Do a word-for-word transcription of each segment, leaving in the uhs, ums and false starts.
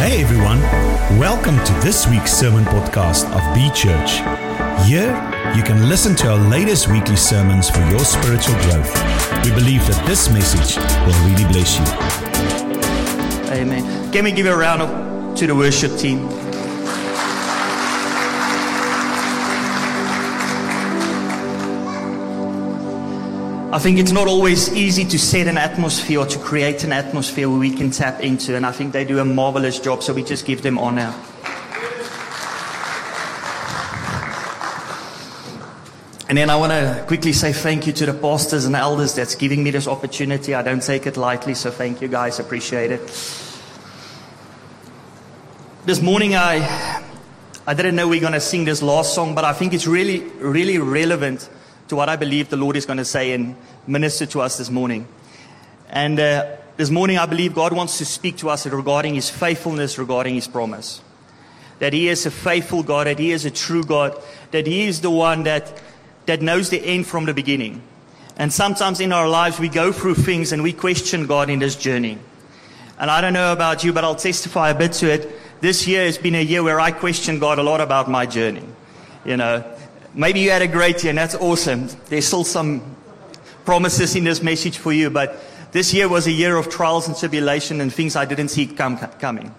Hey everyone, welcome to this week's sermon podcast of B Church. Here, you can listen to our latest weekly sermons for your spiritual growth. We believe that this message will really bless you. Amen. Can we give a round of, to the worship team? I think it's not always easy to set an atmosphere or to create an atmosphere where we can tap into, and I think they do a marvelous job, so we just give them honor. And then I want to quickly say thank you to the pastors and elders that's giving me this opportunity. I don't take it lightly, so thank you guys, appreciate it. This morning I I didn't know we we're going to sing this last song, but I think it's really, really relevant to what I believe the Lord is going to say and minister to us this morning. And uh, this morning I believe God wants to speak to us regarding His faithfulness, regarding His promise. That He is a faithful God, that He is a true God, that He is the one that, that knows the end from the beginning. And sometimes in our lives we go through things and we question God in this journey. And I don't know about you, but I'll testify a bit to it. This year has been a year where I question God a lot about my journey. You know, maybe you had a great year, and that's awesome. There's still some promises in this message for you, but this year was a year of trials and tribulation and things I didn't see come, coming.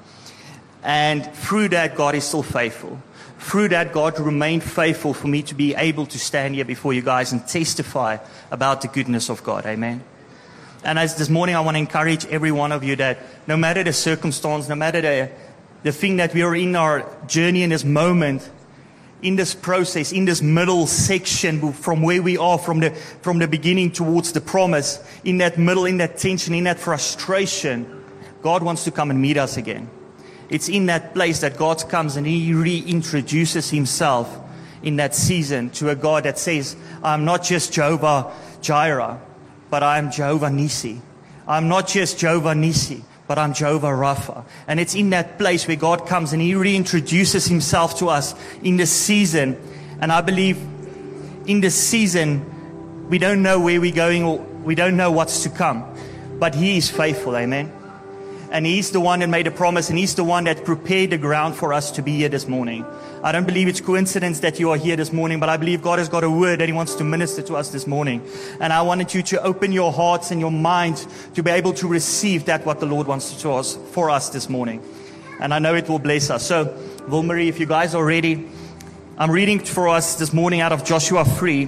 And through that, God is still faithful. Through that, God remained faithful for me to be able to stand here before you guys and testify about the goodness of God. Amen. And as this morning, I want to encourage every one of you that no matter the circumstance, no matter the, the thing that we are in our journey in this moment, in this process, in this middle section from where we are, from the from the beginning towards the promise, in that middle, in that tension, in that frustration, God wants to come and meet us again. It's in that place that God comes and He reintroduces Himself in that season to a God that says, I'm not just Jehovah Jireh, but I'm Jehovah Nissi. I'm not just Jehovah Nissi, but I'm Jehovah Rapha. And it's in that place where God comes and He reintroduces Himself to us in this season. And I believe in this season, we don't know where we're going or we don't know what's to come. But He is faithful, amen. And He's the one that made a promise, and He's the one that prepared the ground for us to be here this morning. I don't believe it's coincidence that you are here this morning, but I believe God has got a word that He wants to minister to us this morning. And I wanted you to open your hearts and your minds to be able to receive that what the Lord wants to do us, for us this morning. And I know it will bless us. So, Vilmarie, if you guys are ready, I'm reading for us this morning out of Joshua three.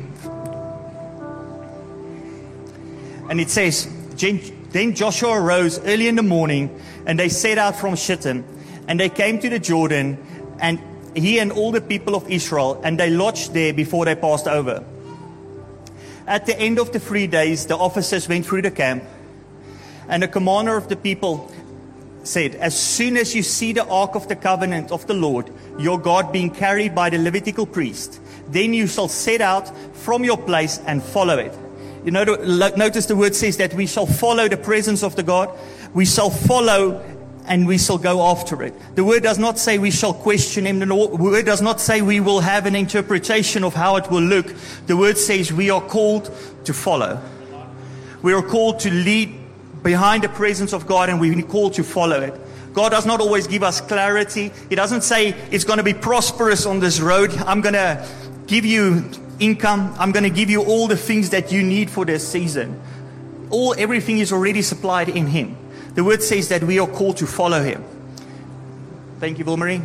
And it says, Then Joshua arose early in the morning, and they set out from Shittim, and they came to the Jordan, and he and all the people of Israel, and they lodged there before they passed over. At the end of the three days, the officers went through the camp, and the commander of the people said, As soon as you see the ark of the covenant of the Lord, your God, being carried by the Levitical priest, then you shall set out from your place and follow it. You know, notice the word says that we shall follow the presence of the God. We shall follow and we shall go after it. The word does not say we shall question Him. The word does not say we will have an interpretation of how it will look. The word says we are called to follow. We are called to lead behind the presence of God, and we are called to follow it. God does not always give us clarity. He doesn't say it's going to be prosperous on this road. I'm going to give you income. I'm going to give you all the things that you need for this season. All, everything is already supplied in Him. The word says that we are called to follow Him. Thank you, Vilmarie.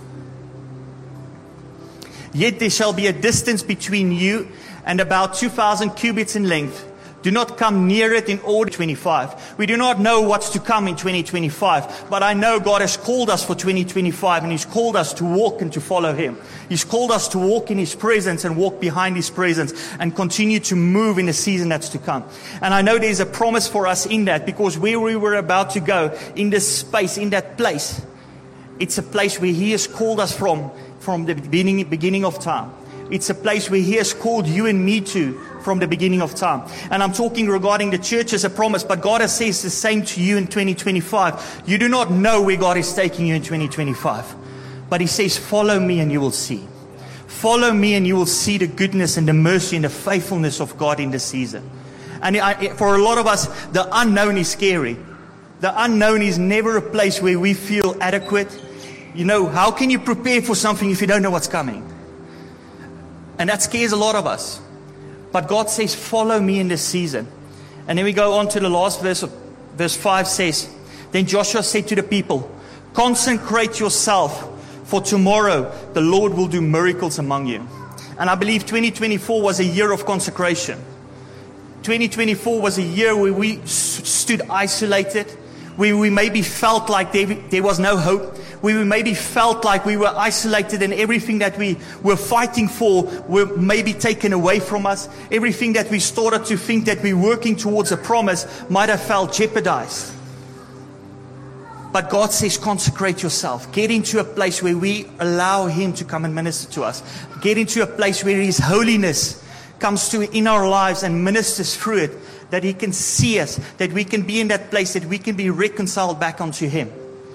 Yet there shall be a distance between you and about two thousand cubits in length. Do not come near it in order twenty-five. We do not know what's to come in twenty twenty-five, but I know God has called us for twenty twenty-five, and He's called us to walk and to follow Him. He's called us to walk in His presence and walk behind His presence and continue to move in the season that's to come. And I know there's a promise for us in that, because where we were about to go, in this space, in that place, it's a place where He has called us from, from the beginning, beginning of time. It's a place where He has called you and me to from the beginning of time. And I'm talking regarding the church as a promise, but God has says the same to you in twenty twenty-five. You do not know where God is taking you in twenty twenty-five. But He says, follow me and you will see. Follow me and you will see the goodness and the mercy and the faithfulness of God in this season. And I, for a lot of us, the unknown is scary. The unknown is never a place where we feel adequate. You know, how can you prepare for something if you don't know what's coming? And that scares a lot of us. But God says, follow me in this season. And then we go on to the last verse of verse five says, then Joshua said to the people, consecrate yourself, for tomorrow the Lord will do miracles among you. And I believe twenty twenty-four was a year of consecration. twenty twenty-four was a year where we stood isolated, where we maybe felt like there, there was no hope, where we maybe felt like we were isolated and everything that we were fighting for were maybe taken away from us. Everything that we started to think that we're working towards a promise might have felt jeopardized. But God says, consecrate yourself. Get into a place where we allow Him to come and minister to us. Get into a place where His holiness comes to in our lives and ministers through it, that He can see us, that we can be in that place, that we can be reconciled back unto Him.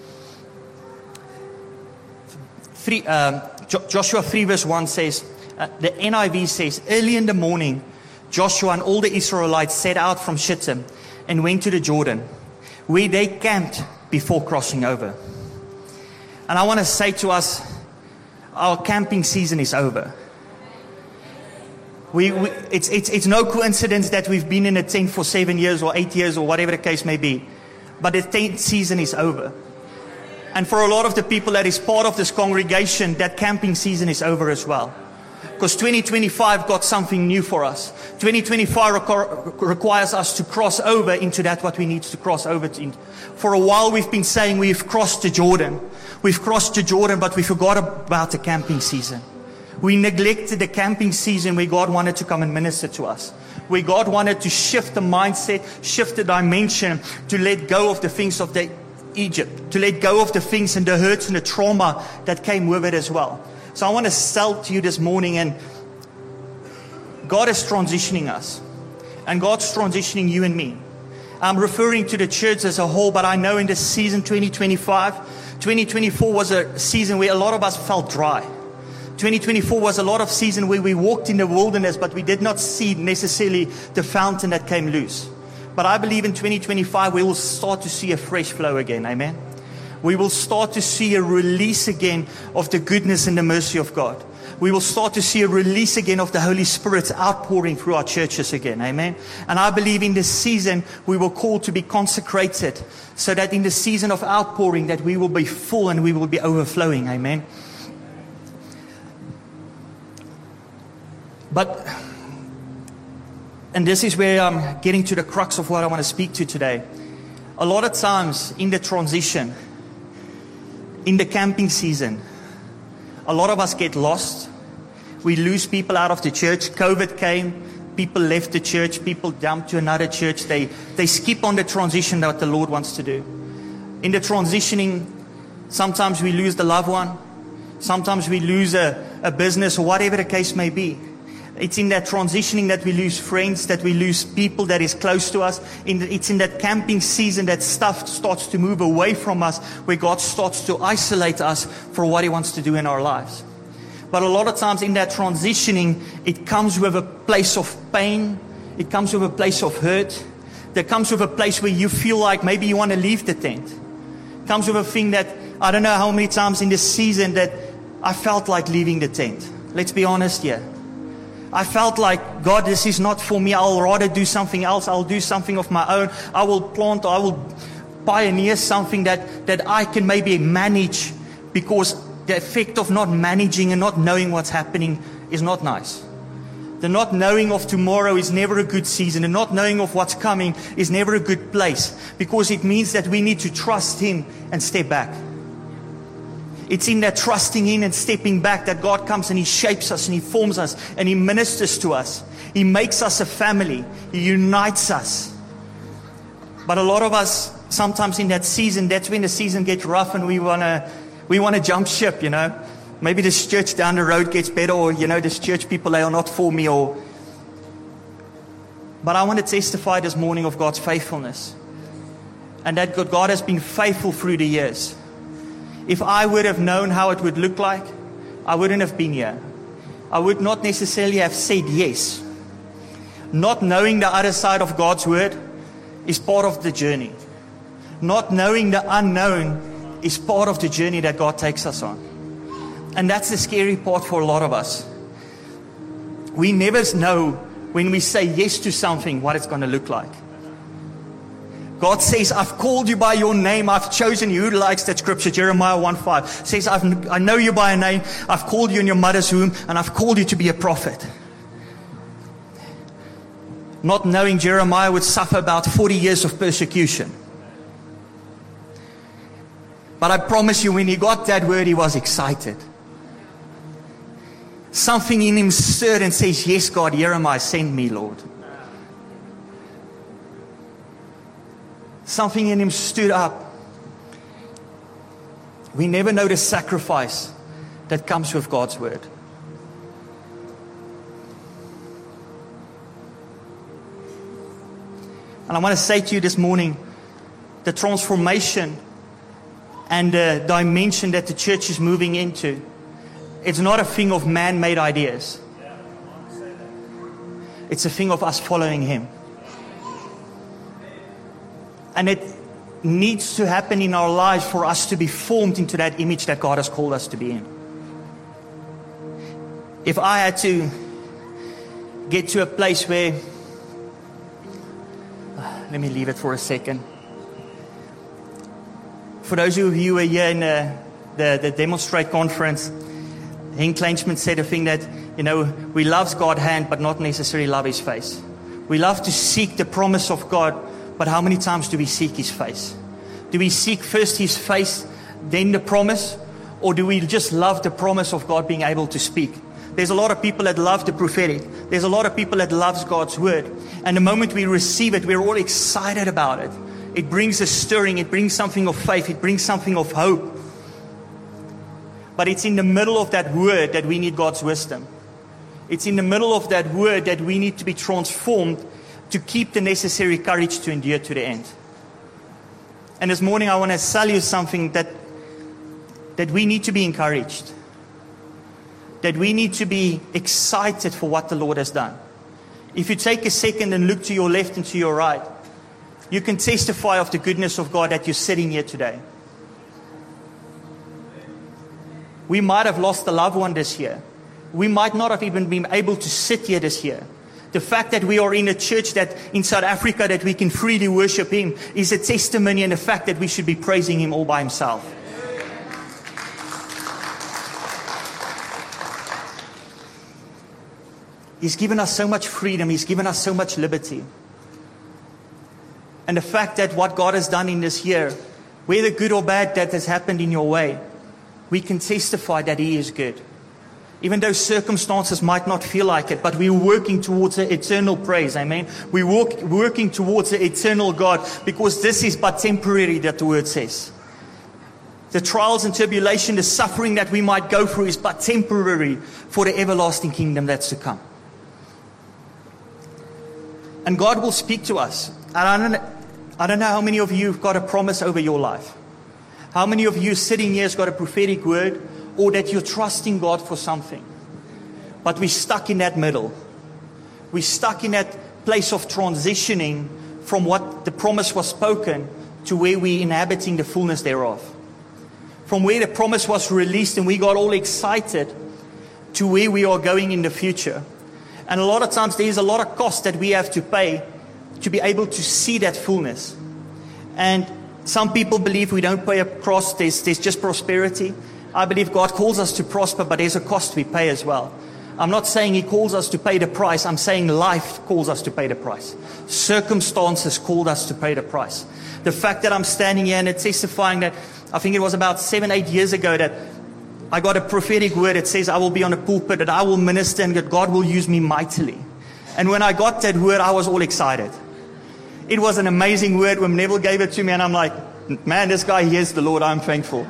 Three, um, Joshua three verse one says, uh, the N I V says, early in the morning, Joshua and all the Israelites set out from Shittim and went to the Jordan, where they camped before crossing over. And I want to say to us, our camping season is over. We, we, it's, it's, it's no coincidence that we've been in a tent for seven years or eight years or whatever the case may be. But the tent season is over. And for a lot of the people that is part of this congregation, that camping season is over as well. Because twenty twenty-five got something new for us. twenty twenty-five requ- requires us to cross over into that what we need to cross over to. For a while we've been saying we've crossed the Jordan. We've crossed the Jordan, but we forgot about the camping season. We neglected the camping season where God wanted to come and minister to us. Where God wanted to shift the mindset, shift the dimension, to let go of the things of the Egypt. To let go of the things and the hurts and the trauma that came with it as well. So I want to sell to you this morning, and God is transitioning us. And God's transitioning you and me. I'm referring to the church as a whole, but I know in this season twenty twenty-five, twenty twenty-four was a season where a lot of us felt dry. twenty twenty-four was a lot of season where we walked in the wilderness, but we did not see necessarily the fountain that came loose. But I believe in twenty twenty-five we will start to see a fresh flow again. Amen. We will start to see a release again of the goodness and the mercy of God. We will start to see a release again of the Holy Spirit's outpouring through our churches again. Amen. And I believe in this season we will call to be consecrated, so that in the season of outpouring that we will be full and we will be overflowing. Amen. But, and this is where I'm getting to the crux of what I want to speak to today. A lot of times in the transition, in the camping season, a lot of us get lost. We lose people out of the church. COVID came, people left the church, people jumped to another church. They, they skip on the transition that the Lord wants to do. In the transitioning, sometimes we lose the loved one. Sometimes we lose a, a business or whatever the case may be. It's in that transitioning that we lose friends, that we lose people that is close to us. In the, it's in that camping season that stuff starts to move away from us, where God starts to isolate us for what He wants to do in our lives. But a lot of times in that transitioning, it comes with a place of pain. It comes with a place of hurt. That comes with a place where you feel like maybe you want to leave the tent. It comes with a thing that, I don't know how many times in this season that I felt like leaving the tent. Let's be honest here. I felt like, God, this is not for me. I'll rather do something else. I'll do something of my own. I will plant, I will pioneer something that, that I can maybe manage, because the effect of not managing and not knowing what's happening is not nice. The not knowing of tomorrow is never a good season. The not knowing of what's coming is never a good place, because it means that we need to trust Him and step back. It's in that trusting in and stepping back that God comes and He shapes us and He forms us and He ministers to us. He makes us a family. He unites us. But a lot of us, sometimes in that season, that's when the season gets rough and we want to we want to jump ship, you know. Maybe this church down the road gets better, or, you know, this church people, they are not for me. Or. But I want to testify this morning of God's faithfulness. And that God has been faithful through the years. If I would have known how it would look like, I wouldn't have been here. I would not necessarily have said yes. Not knowing the other side of God's word is part of the journey. Not knowing the unknown is part of the journey that God takes us on. And that's the scary part for a lot of us. We never know when we say yes to something what it's going to look like. God says, I've called you by your name. I've chosen you. Who likes that scripture? Jeremiah one five says, I've, I know you by a name. I've called you in your mother's womb, and I've called you to be a prophet. Not knowing Jeremiah would suffer about forty years of persecution. But I promise you, when he got that word, he was excited. Something in him stirred and says, yes, God, here am I, send me, Lord. Something in him stood up. We never know the sacrifice that comes with God's word. And I want to say to you this morning, the transformation and the dimension that the church is moving into, it's not a thing of man-made ideas. It's a thing of us following Him. And it needs to happen in our lives for us to be formed into that image that God has called us to be in. If I had to get to a place where, let me leave it for a second. For those of you who were here in the, the, the Demonstrate conference, Henk Kleinschmidt said a thing that, you know, we love God's hand, but not necessarily love His face. We love to seek the promise of God, but how many times do we seek His face? Do we seek first His face, then the promise? Or do we just love the promise of God being able to speak? There's a lot of people that love the prophetic. There's a lot of people that loves God's word. And the moment we receive it, we're all excited about it. It brings a stirring. It brings something of faith. It brings something of hope. But it's in the middle of that word that we need God's wisdom. It's in the middle of that word that we need to be transformed to keep the necessary courage to endure to the end. And this morning I want to tell you something that, that we need to be encouraged. That we need to be excited for what the Lord has done. If you take a second and look to your left and to your right, you can testify of the goodness of God that you're sitting here today. We might have lost a loved one this year. We might not have even been able to sit here this year. The fact that we are in a church that in South Africa that we can freely worship Him is a testimony, and the fact that we should be praising Him all by Himself. He's given us so much freedom. He's given us so much liberty. And the fact that what God has done in this year, whether good or bad that has happened in your way, we can testify that He is good. Even though circumstances might not feel like it, but we're working towards an eternal praise. Amen. We're work, working towards an eternal God, because this is but temporary, that the word says. The trials and tribulation, the suffering that we might go through is but temporary for the everlasting kingdom that's to come. And God will speak to us. And I don't, I don't know how many of you have got a promise over your life. How many of you sitting here has got a prophetic word, or that you're trusting God for something. But we're stuck in that middle. We're stuck in that place of transitioning from what the promise was spoken to where we're inhabiting the fullness thereof. From where the promise was released and we got all excited to where we are going in the future. And a lot of times there's a lot of cost that we have to pay to be able to see that fullness. And some people believe we don't pay a cost, there's, there's just prosperity. I believe God calls us to prosper, but there's a cost we pay as well. I'm not saying He calls us to pay the price. I'm saying life calls us to pay the price. Circumstances called us to pay the price. The fact that I'm standing here and it's testifying that, I think it was about seven, eight years ago that I got a prophetic word that says I will be on a pulpit, that I will minister, and that God will use me mightily. And when I got that word, I was all excited. It was an amazing word when Neville gave it to me, and I'm like, man, this guy hears the Lord. I'm thankful.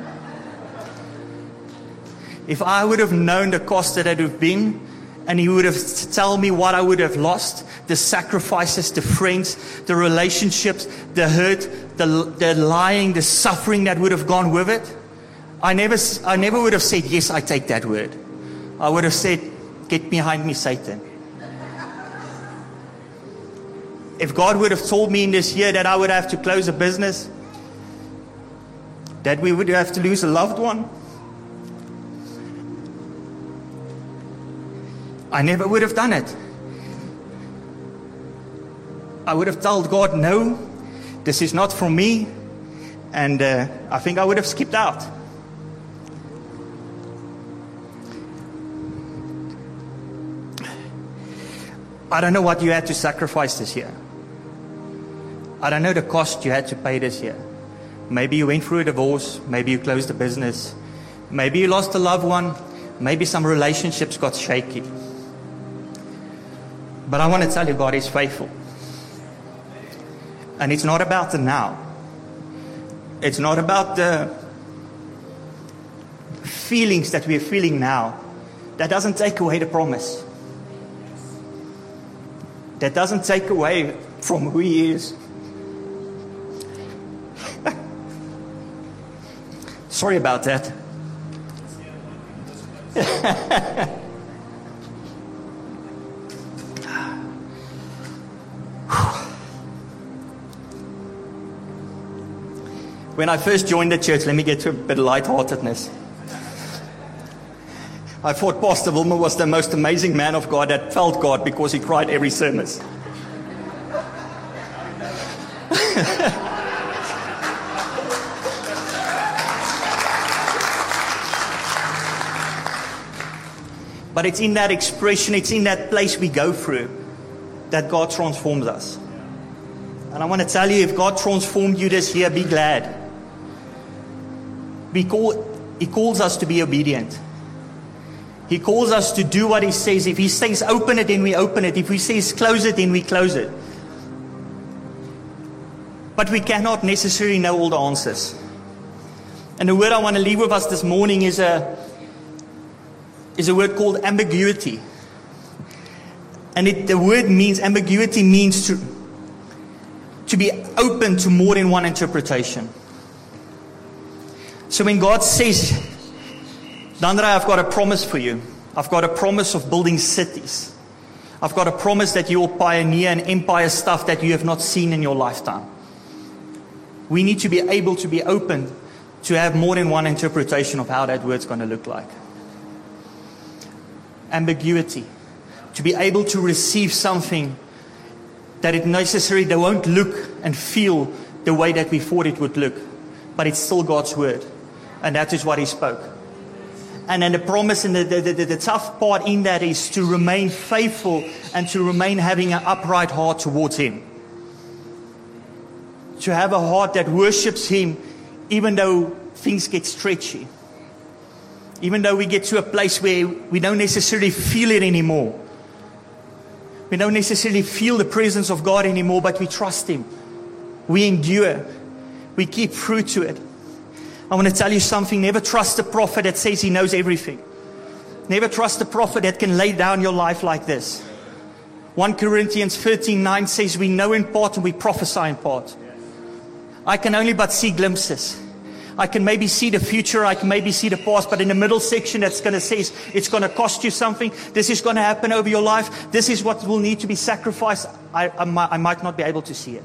If I would have known the cost that it would have been, and He would have told me what I would have lost, the sacrifices, the friends, the relationships, the hurt, the, the lying, the suffering that would have gone with it, I never, I never would have said, yes, I take that word. I would have said, get behind me, Satan. If God would have told me in this year that I would have to close a business, that we would have to lose a loved one. I never would have done it. I would have told God, no, this is not for me. And uh, I think I would have skipped out. I don't know what you had to sacrifice this year. I don't know the cost you had to pay this year. Maybe you went through a divorce. Maybe you closed a business. Maybe you lost a loved one. Maybe some relationships got shaky. But I want to tell you, God is faithful. And it's not about the now. It's not about the feelings that we're feeling now. That doesn't take away the promise. That doesn't take away from who He is. Sorry about that. When I first joined the church, let me get to a bit of lightheartedness. I thought Pastor Wilmer was the most amazing man of God that felt God because he cried every service. But it's in that expression, it's in that place we go through that God transforms us. And I want to tell you, if God transformed you this year, be glad. We call, he calls us to be obedient. He calls us to do what He says. If He says open it, then we open it. If He says close it, then we close it. But we cannot necessarily know all the answers. And the word I want to leave with us this morning is a, is a word called ambiguity. And it, the word means, ambiguity means to, to be open to more than one interpretation. So when God says, Dandre, I've got a promise for you. I've got a promise of building cities. I've got a promise that you will pioneer and empire stuff that you have not seen in your lifetime. We need to be able to be open to have more than one interpretation of how that word's going to look like. Ambiguity. To be able to receive something that it necessarily they won't look and feel the way that we thought it would look. But it's still God's word. And that is what He spoke. And then the promise and the, the, the, the tough part in that is to remain faithful and to remain having an upright heart towards Him. To have a heart that worships Him even though things get stretchy. Even though we get to a place where we don't necessarily feel it anymore. We don't necessarily feel the presence of God anymore, but we trust Him. We endure. We keep through to it. I want to tell you something. Never trust a prophet that says he knows everything. Never trust a prophet that can lay down your life like this. First Corinthians thirteen nine says we know in part and we prophesy in part. I can only but see glimpses. I can maybe see the future, I can maybe see the past, but in the middle section that's going to say it's going to cost you something. This is going to happen over your life. This is what will need to be sacrificed. I, I, might, I might not be able to see it.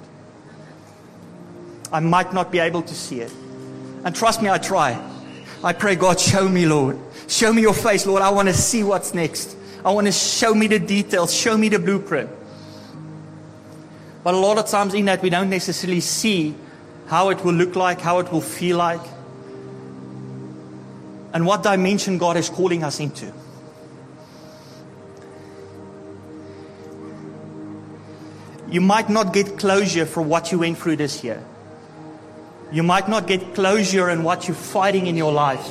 I might not be able to see it. And trust me, I try. I pray, God, show me, Lord. Show me your face, Lord. I want to see what's next. I want to show me the details. Show me the blueprint. But a lot of times in that, we don't necessarily see how it will look like, how it will feel like, and what dimension God is calling us into. You might not get closure for what you went through this year. You might not get closure in what you're fighting in your life.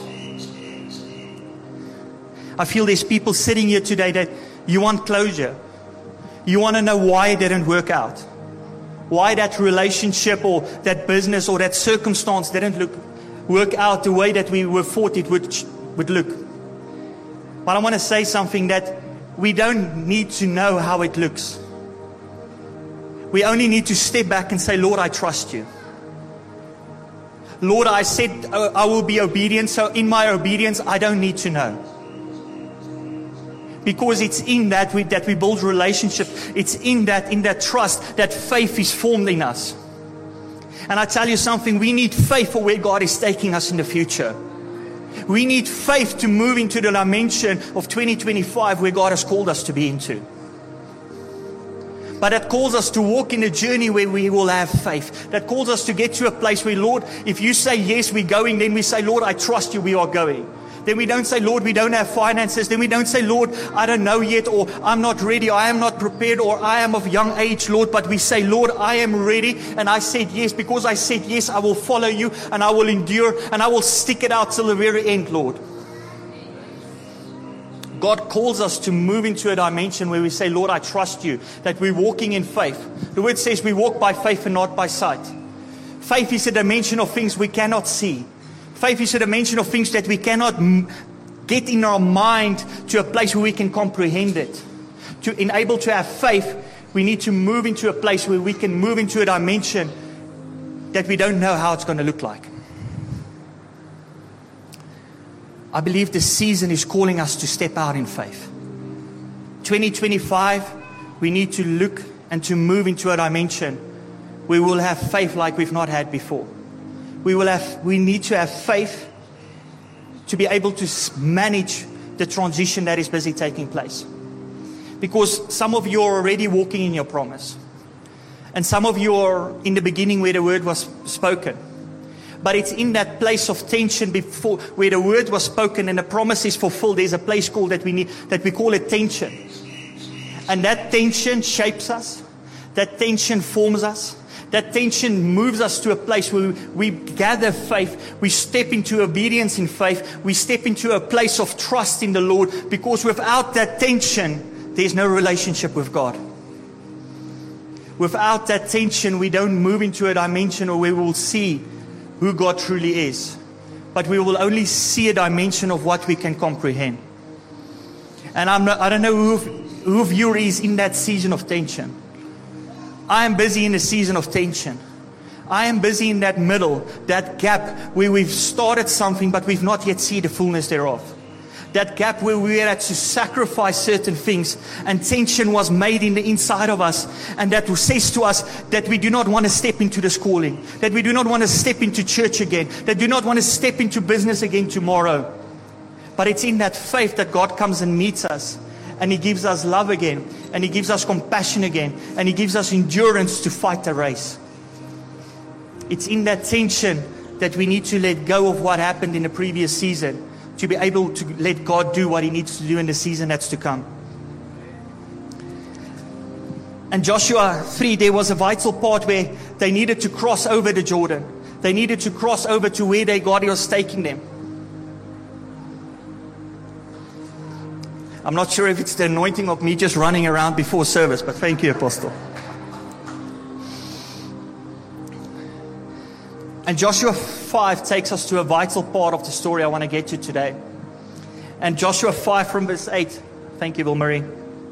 I feel there's people sitting here today that you want closure. You want to know why it didn't work out. Why that relationship or that business or that circumstance didn't look, work out the way that we were thought it would, would look. But I want to say something, that we don't need to know how it looks. We only need to step back and say, Lord, I trust you. Lord, I said uh, I will be obedient, so in my obedience, I don't need to know. Because it's in that we, that we build relationship. It's in that, in that trust, that faith is formed in us. And I tell you something, we need faith for where God is taking us in the future. We need faith to move into the dimension of twenty twenty-five where God has called us to be into. But that calls us to walk in a journey where we will have faith. That calls us to get to a place where, Lord, if you say yes, we're going, then we say, Lord, I trust you, we are going. Then we don't say, Lord, we don't have finances. Then we don't say, Lord, I don't know yet, or I'm not ready, I am not prepared, or I am of young age, Lord. But we say, Lord, I am ready, and I said yes. Because I said yes, I will follow you, and I will endure, and I will stick it out till the very end, Lord. God calls us to move into a dimension where we say, Lord, I trust you, that we're walking in faith. The word says we walk by faith and not by sight. Faith is a dimension of things we cannot see. Faith is a dimension of things that we cannot m- get in our mind to a place where we can comprehend it. To enable to have faith, we need to move into a place where we can move into a dimension that we don't know how it's going to look like. I believe this season is calling us to step out in faith. twenty twenty-five, we need to look and to move into a dimension where we'll have faith like we've not had before. We will have, we need to have faith to be able to manage the transition that is busy taking place. Because some of you are already walking in your promise. And some of you are in the beginning where the word was spoken. But it's in that place of tension before, where the word was spoken and the promise is fulfilled. There's a place called that we need, that we call it tension. And that tension shapes us. That tension forms us. That tension moves us to a place where we gather faith. We step into obedience in faith. We step into a place of trust in the Lord. Because without that tension, there's no relationship with God. Without that tension, we don't move into a dimension where we will see who God truly is. But we will only see a dimension of what we can comprehend. And I'm not, I don't know who of, who of you is in that season of tension. I am busy in a season of tension. I am busy in that middle, that gap where we've started something but we've not yet seen the fullness thereof. That gap where we had to sacrifice certain things and tension was made in the inside of us. And that says to us that we do not want to step into this calling. That we do not want to step into church again. That we do not want to step into business again tomorrow. But it's in that faith that God comes and meets us. And He gives us love again. And He gives us compassion again. And He gives us endurance to fight the race. It's in that tension that we need to let go of what happened in the previous season, to be able to let God do what He needs to do in the season that's to come. And Joshua three, there was a vital part where they needed to cross over the Jordan. They needed to cross over to where they God was taking them. I'm not sure if it's the anointing of me just running around before service, but thank you, Apostle. And Joshua five takes us to a vital part of the story I want to get to today. And Joshua five from verse eight. Thank you, Bill Murray.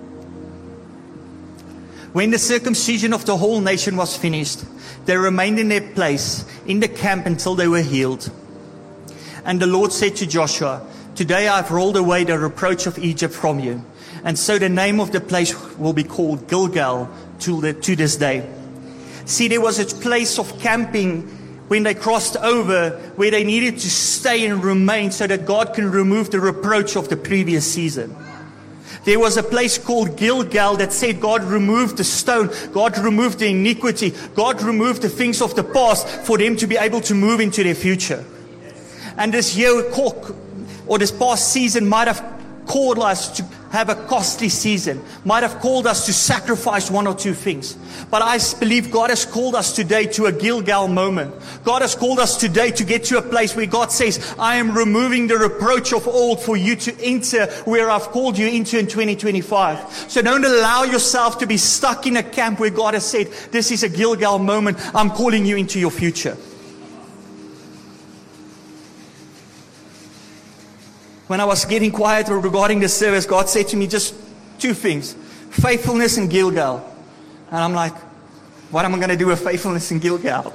When the circumcision of the whole nation was finished, they remained in their place in the camp until they were healed. And the Lord said to Joshua, "Today I've rolled away the reproach of Egypt from you." And so the name of the place will be called Gilgal to, the, to this day. See, there was a place of camping when they crossed over where they needed to stay and remain so that God can remove the reproach of the previous season. There was a place called Gilgal that said God removed the stone, God removed the iniquity, God removed the things of the past for them to be able to move into their future. And this year, or this past season might have called us to have a costly season, might have called us to sacrifice one or two things. But I believe God has called us today to a Gilgal moment. God has called us today to get to a place where God says, I am removing the reproach of old for you to enter where I've called you into in twenty twenty-five. So don't allow yourself to be stuck in a camp where God has said, this is a Gilgal moment. I'm calling you into your future. When I was getting quiet regarding the service, God said to me just two things. Faithfulness and Gilgal. And I'm like, what am I going to do with faithfulness and Gilgal?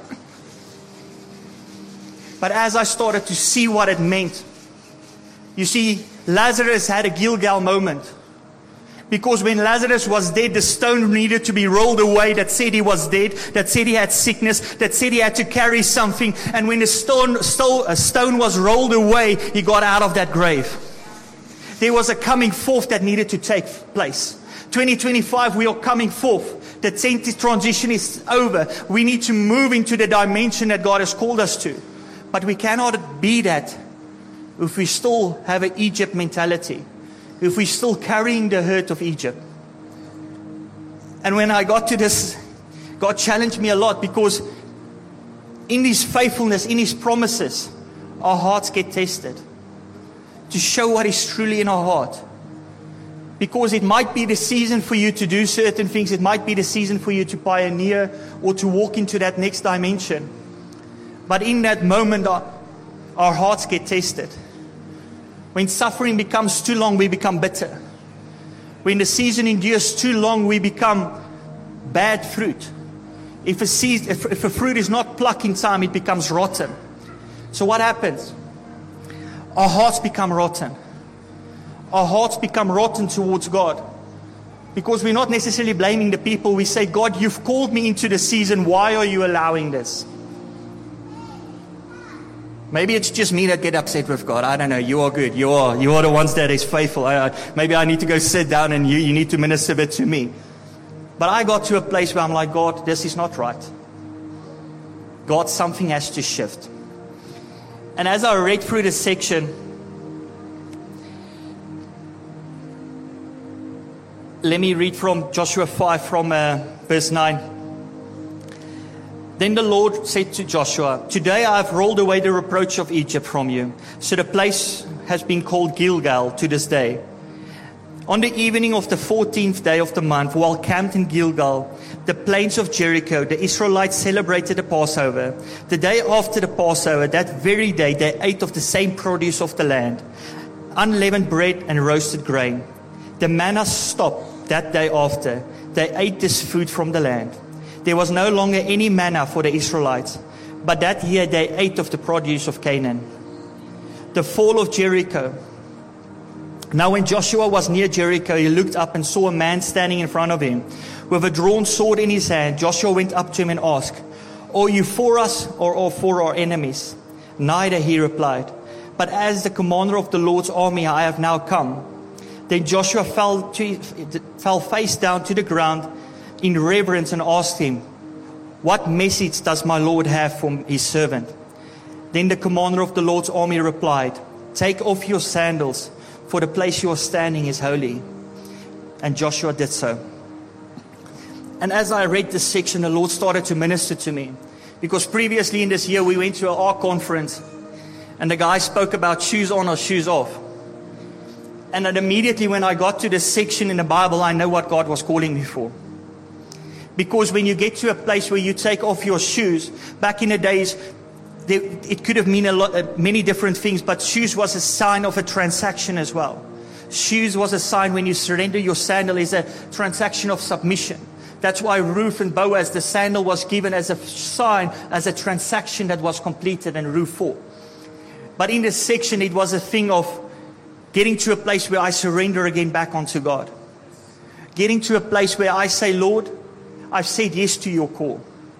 But as I started to see what it meant, you see, Lazarus had a Gilgal moment. Because when Lazarus was dead, the stone needed to be rolled away that said he was dead, that said he had sickness, that said he had to carry something. And when the stone, stone, a stone was rolled away, he got out of that grave. There was a coming forth that needed to take place. twenty twenty-five, we are coming forth. The tenth transition is over. We need to move into the dimension that God has called us to. But we cannot be that if we still have an Egypt mentality. If we're still carrying the hurt of Egypt. And when I got to this, God challenged me a lot, because in His faithfulness, in His promises, our hearts get tested. To show what is truly in our heart. Because it might be the season for you to do certain things. It might be the season for you to pioneer or to walk into that next dimension. But in that moment, our, our hearts get tested. When suffering becomes too long, we become bitter. When the season endures too long, we become bad fruit. If a, season, if, if a fruit is not plucked in time, it becomes rotten. So what happens? Our hearts become rotten. Our hearts become rotten towards God. Because we're not necessarily blaming the people. We say, God, you've called me into the season. Why are you allowing this? Maybe it's just me that get upset with God. I don't know. You are good. You are. You are the ones that is faithful. I, I, maybe I need to go sit down and you, you need to minister a bit to me. But I got to a place where I'm like, God, this is not right. God, something has to shift. And as I read through this section, let me read from Joshua five, from uh, verse nine. Then the Lord said to Joshua, today I have rolled away the reproach of Egypt from you. So the place has been called Gilgal to this day. On the evening of the fourteenth day of the month, while camped in Gilgal, the plains of Jericho, the Israelites celebrated the Passover. The day after the Passover, that very day, they ate of the same produce of the land, unleavened bread and roasted grain. The manna stopped that day after. They ate this food from the land. There was no longer any manna for the Israelites, but that year they ate of the produce of Canaan. The fall of Jericho. Now when Joshua was near Jericho, he looked up and saw a man standing in front of him with a drawn sword in his hand. Joshua went up to him and asked, are you for us or for our enemies? Neither, he replied, but as the commander of the Lord's army I have now come. Then Joshua fell, to, fell face down to the ground in reverence and asked him, what message does my Lord have for his servant? Then the commander of the Lord's army replied, take off your sandals, for the place you are standing is holy. And Joshua did so. And as I read this section, the Lord started to minister to me. Because previously in this year, we went to our conference, and the guy spoke about shoes on or shoes off. And then immediately when I got to this section in the Bible, I know what God was calling me for. Because when you get to a place where you take off your shoes, back in the days, they, it could have meant a lot, uh, many different things, but shoes was a sign of a transaction as well. Shoes was a sign when you surrender your sandal is a transaction of submission. That's why Ruth and Boaz, the sandal was given as a sign, as a transaction that was completed in Ruth four. But in this section, it was a thing of getting to a place where I surrender again back onto God. Getting to a place where I say, Lord, I've said yes to your call.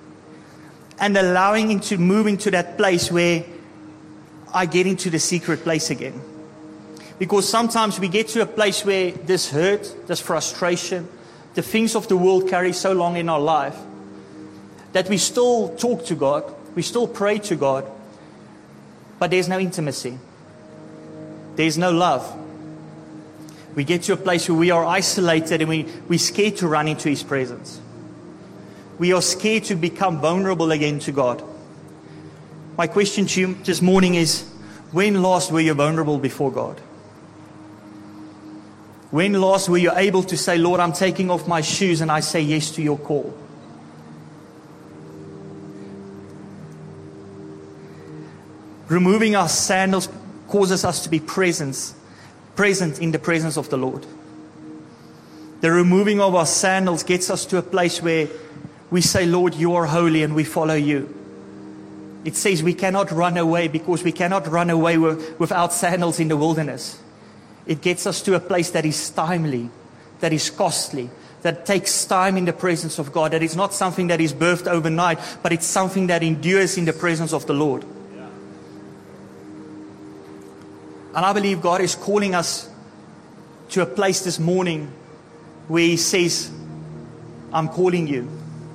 And allowing him to move into that place where I get into the secret place again. Because sometimes we get to a place where this hurt, this frustration, the things of the world carry so long in our life that we still talk to God, we still pray to God, but there's no intimacy. There's no love. We get to a place where we are isolated and we, we're scared to run into His presence. We are scared to become vulnerable again to God. My question to you this morning is, when last were you vulnerable before God? When last were you able to say, Lord, I'm taking off my shoes and I say yes to your call? Removing our sandals causes us to be present, present in the presence of the Lord. The removing of our sandals gets us to a place where we say, Lord, you are holy and we follow you. It says we cannot run away because we cannot run away with, without sandals in the wilderness. It gets us to a place that is timely, that is costly, that takes time in the presence of God, that is not something that is birthed overnight, but it's something that endures in the presence of the Lord. Yeah. And I believe God is calling us to a place this morning where He says, I'm calling you.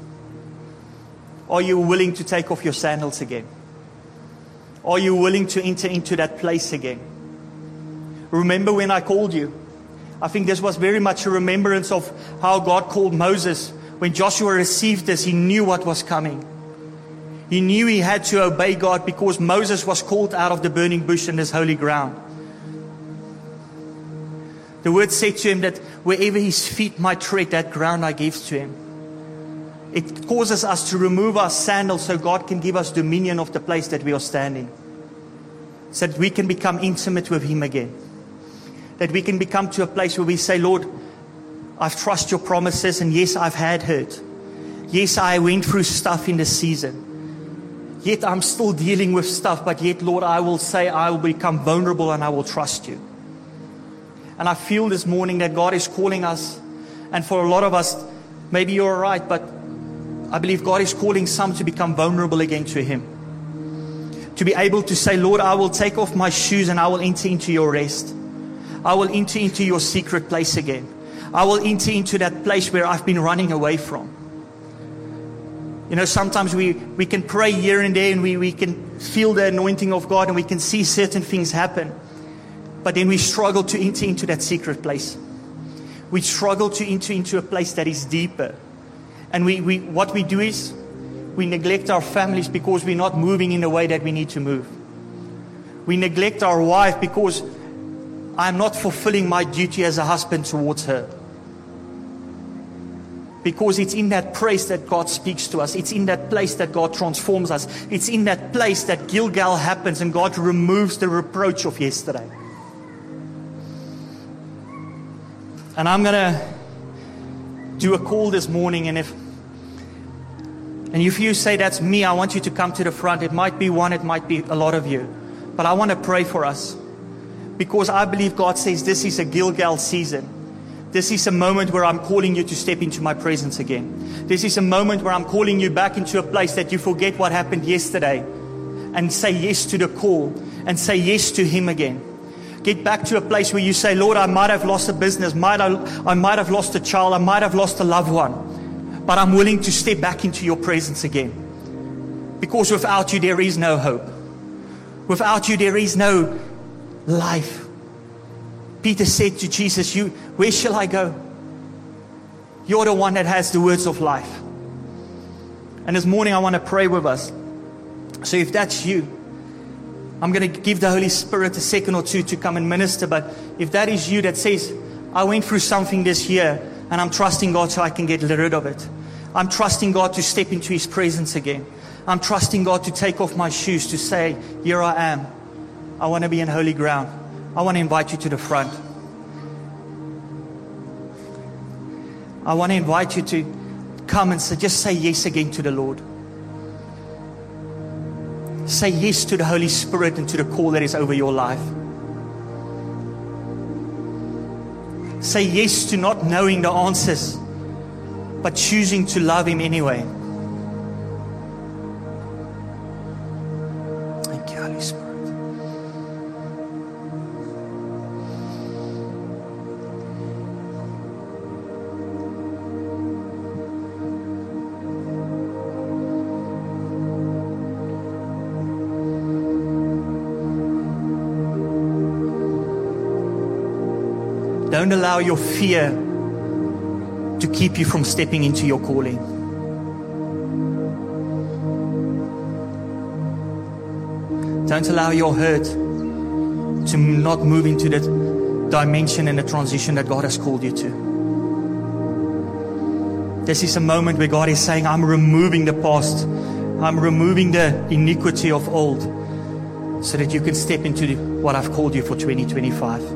Are you willing to take off your sandals again? Are you willing to enter into that place again? Remember when I called you? I think this was very much a remembrance of how God called Moses. When Joshua received this, he knew what was coming. He knew he had to obey God because Moses was called out of the burning bush and this holy ground. The word said to him that wherever his feet might tread, that ground I give to him. It causes us to remove our sandals so God can give us dominion of the place that we are standing. So that we can become intimate with Him again. That we can become to a place where we say, Lord, I've trusted your promises, and yes, I've had hurt. Yes, I went through stuff in the season. Yet I'm still dealing with stuff, but yet, Lord, I will say I will become vulnerable and I will trust you. And I feel this morning that God is calling us, and for a lot of us, maybe you're right, but I believe God is calling some to become vulnerable again to Him. To be able to say, Lord, I will take off my shoes and I will enter into your rest. I will enter into your secret place again. I will enter into that place where I've been running away from. You know, sometimes we, we can pray here and there and we, we can feel the anointing of God and we can see certain things happen. But then we struggle to enter into that secret place. We struggle to enter into a place that is deeper. And we, we what we do is we neglect our families because we're not moving in the way that we need to move. We neglect our wife because I'm not fulfilling my duty as a husband towards her. Because it's in that place that God speaks to us. It's in that place that God transforms us. It's in that place that Gilgal happens and God removes the reproach of yesterday. And I'm going to do a call this morning, and if and if you say that's me, I want you to come to the front. It might be one, it might be a lot of you. But I want to pray for us. Because I believe God says this is a Gilgal season. This is a moment where I'm calling you to step into my presence again. This is a moment where I'm calling you back into a place that you forget what happened yesterday and say yes to the call and say yes to Him again. Get back to a place where you say, Lord, I might have lost a business, might I, I might have lost a child, I might have lost a loved one, but I'm willing to step back into your presence again. Because without you, there is no hope. Without you, there is no life. Peter said to Jesus, "You, where shall I go? You're the one that has the words of life." And this morning, I want to pray with us. So if that's you, I'm going to give the Holy Spirit a second or two to come and minister. But if that is you that says, I went through something this year and I'm trusting God so I can get rid of it. I'm trusting God to step into His presence again. I'm trusting God to take off my shoes, to say, here I am. I want to be in holy ground. I want to invite you to the front. I want to invite you to come and say, just say yes again to the Lord. Say yes to the Holy Spirit and to the call that is over your life. Say yes to not knowing the answers, but choosing to love Him anyway. Thank you, Holy Spirit. Don't allow your fear to keep you from stepping into your calling. Don't allow your hurt to not move into the dimension and the transition that God has called you to. This is a moment where God is saying, I'm removing the past. I'm removing the iniquity of old so that you can step into what I've called you for twenty twenty-five.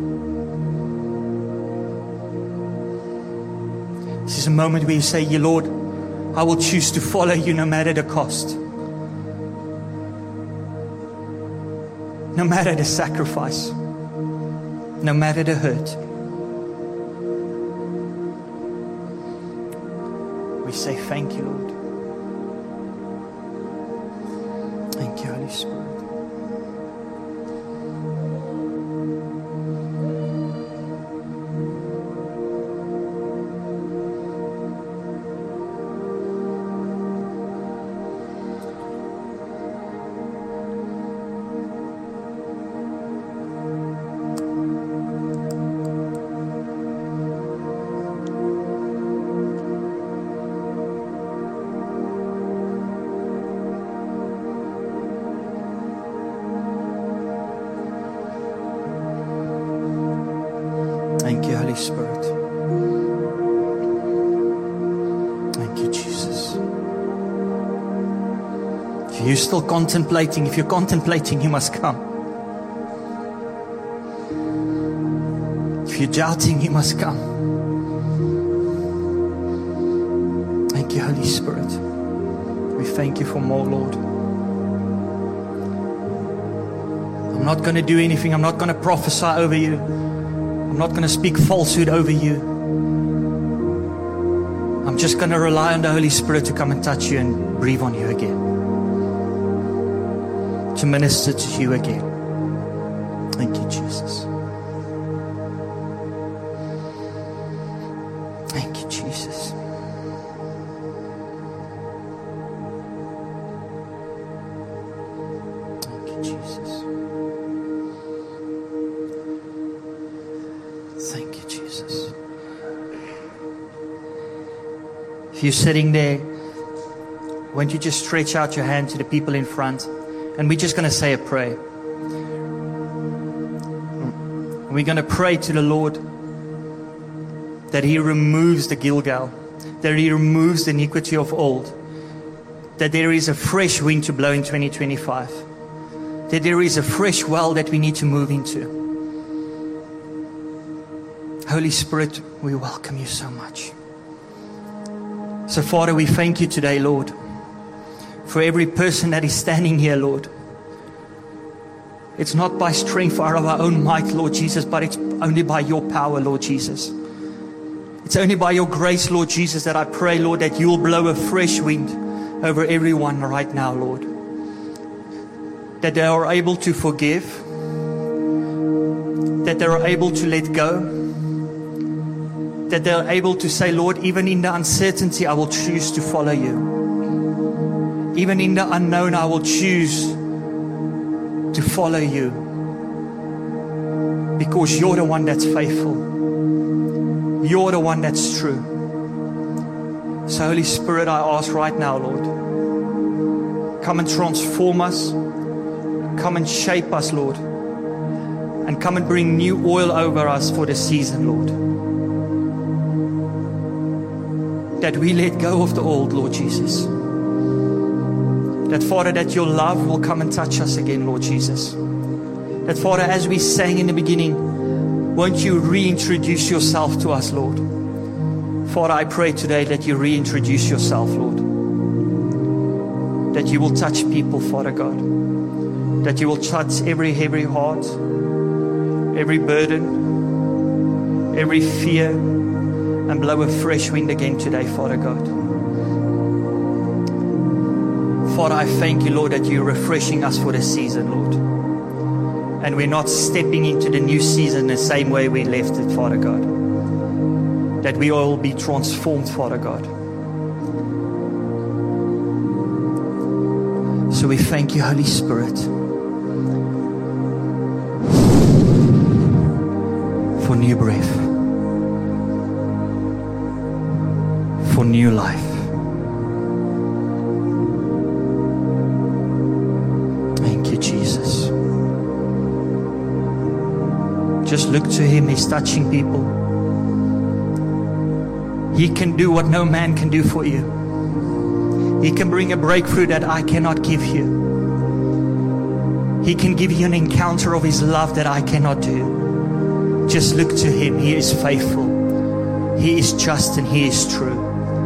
This is a moment where you say, yeah, Lord, I will choose to follow you no matter the cost. No matter the sacrifice. No matter the hurt. We say thank you, Lord. Thank you, Holy Spirit. Thank you, Holy Spirit. Thank you, Jesus. If you're still contemplating, if you're contemplating, you must come. If you're doubting, you must come. Thank you, Holy Spirit. We thank you for more, Lord. I'm not going to do anything. I'm not going to prophesy over you. I'm not going to speak falsehood over you. I'm just going to rely on the Holy Spirit to come and touch you and breathe on you again. To minister to you again. Thank you, Jesus. Thank you, Jesus. Thank you, Jesus. Thank you, Jesus. If you're sitting there, won't you just stretch out your hand to the people in front? And we're just going to say a prayer. We're going to pray to the Lord that He removes the Gilgal, that He removes the iniquity of old, that there is a fresh wind to blow in twenty twenty-five, that there is a fresh well that we need to move into. Holy Spirit, we welcome you so much. So, Father, we thank you today, Lord, for every person that is standing here, Lord. It's not by strength or our own might, Lord Jesus, but it's only by your power, Lord Jesus. It's only by your grace, Lord Jesus, that I pray, Lord, that you will blow a fresh wind over everyone right now, Lord. That they are able to forgive, that they are able to let go, that they're able to say, Lord, even in the uncertainty, I will choose to follow you. Even in the unknown, I will choose to follow you. Because you're the one that's faithful. You're the one that's true. So, Holy Spirit, I ask right now, Lord, come and transform us. Come and shape us, Lord. And come and bring new oil over us for the season, Lord. That we let go of the old, Lord Jesus. That, Father, that your love will come and touch us again, Lord Jesus. That, Father, as we sang in the beginning, won't you reintroduce yourself to us, Lord? Father, I pray today that you reintroduce yourself, Lord. That you will touch people, Father God. That you will touch every heavy heart, every burden, every fear, and blow a fresh wind again today, Father God. Father, I thank you, Lord, that you're refreshing us for the season, Lord. And we're not stepping into the new season the same way we left it, Father God. That we all be transformed, Father God. So we thank you, Holy Spirit, for new breath, for new life. Thank you, Jesus. Just look to Him. He's touching people. He can do what no man can do for you. He can bring a breakthrough that I cannot give you. He can give you an encounter of His love that I cannot do. Just look to Him. He is faithful. He is just and He is true.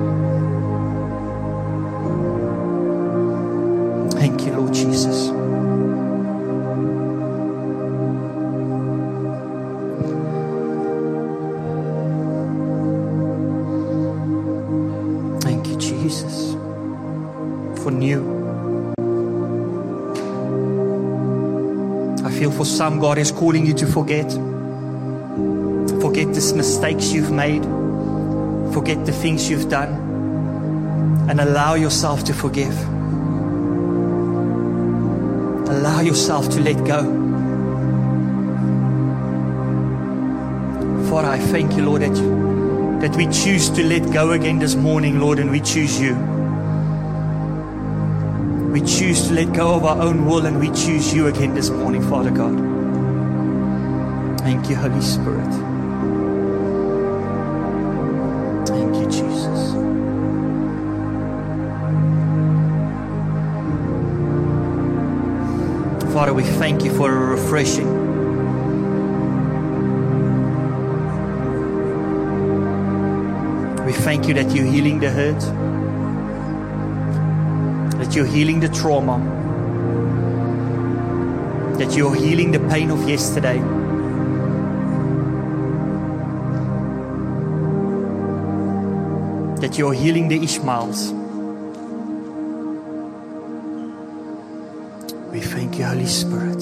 Thank you, Lord Jesus. Thank you, for new. I feel for some, God is calling you to forget. Forget the mistakes you've made. Forget the things you've done. And allow yourself to forgive. Allow yourself to let go. Father, I thank you, Lord, that, you, that we choose to let go again this morning, Lord, and we choose you. We choose to let go of our own will and we choose you again this morning, Father God. Thank you, Holy Spirit. Thank you, Jesus. Father, we thank you for a refreshing. We thank you that you're healing the hurt, that you're healing the trauma, that you're healing the pain of yesterday. That you're healing the Ishmaels. We thank you, Holy Spirit,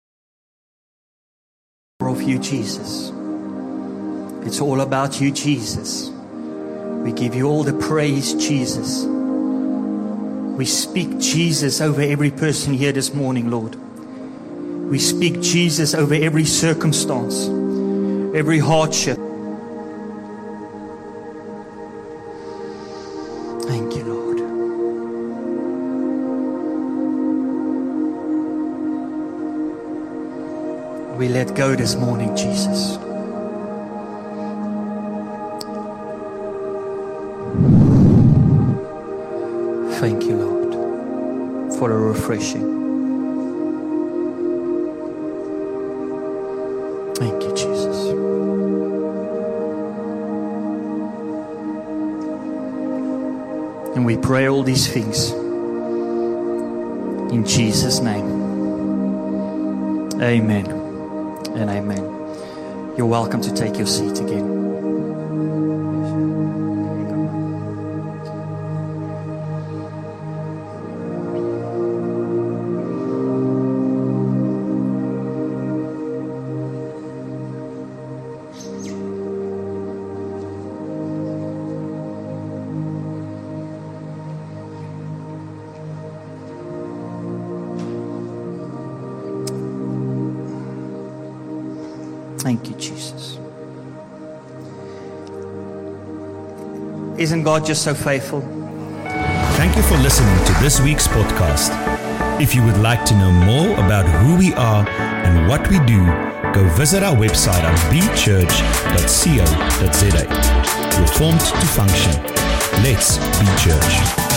of you, Jesus. It's all about you, Jesus. We give you all the praise, Jesus. We speak Jesus over every person here this morning, Lord. We speak Jesus over every circumstance, every hardship. Thank you, Lord. We let go this morning, Jesus. Thank you, Lord, for a refreshing. Thank you, Jesus. And we pray all these things in Jesus' name. Amen and amen. You're welcome to take your seat again. Thank you, Jesus. Isn't God just so faithful? Thank you for listening to this week's podcast. If you would like to know more about who we are and what we do, go visit our website at b church dot co dot za. We're formed to function. Let's be church.